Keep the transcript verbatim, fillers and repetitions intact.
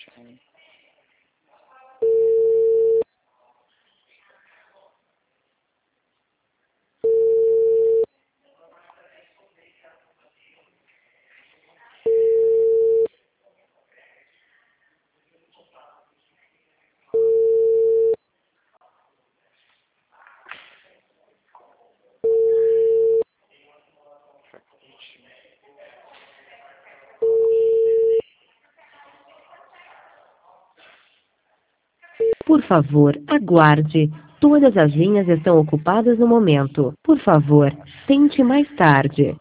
Tchau. Por favor, aguarde. Todas as linhas estão ocupadas no momento. Por favor, tente mais tarde.